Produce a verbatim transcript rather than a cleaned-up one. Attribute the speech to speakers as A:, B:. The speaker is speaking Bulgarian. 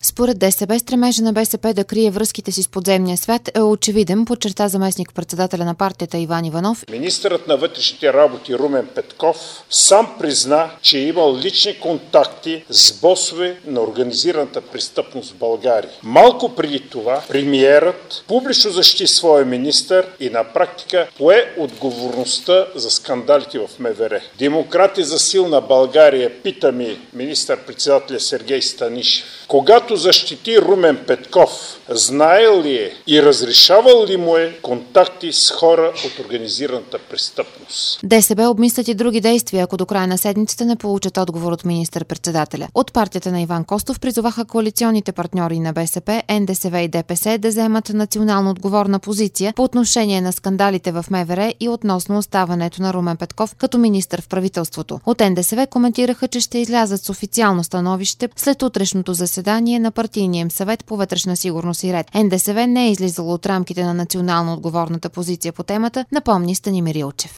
A: Според ДСБ, стремежа на БСП да крие връзките си с подземния свят е очевиден, подчерта заместник-председателя на партията Иван Иванов.
B: Министърът на вътрешните работи Румен Петков сам призна, че е имал лични контакти с босове на организираната престъпност в България. Малко преди това премиерът публично защити своя министър и на практика пое отговорността за скандалите в МВР. Демократи за силна България, пита ми министър-председателя Сергей Станишев. Когато защити Румен Петков, знаел ли е и разрешавал ли му е контакти с хора от организираната престъпност?
A: ДСБ обмислят и други действия, ако до края на седмицата не получат отговор от министър-председателя. От партията на Иван Костов призоваха коалиционните партньори на БСП, НДСВ и ДПС да заемат национално отговорна позиция по отношение на скандалите в МВР и относно оставането на Румен Петков като министър в правителството. От НДСВ коментираха, че ще излязат с официално становище след утрешното заседание на партийния им съвет по вътрешна сигурност и ред. НДСВ не е излизало от рамките на национално отговорната позиция по темата, напомни Станимир Илчев.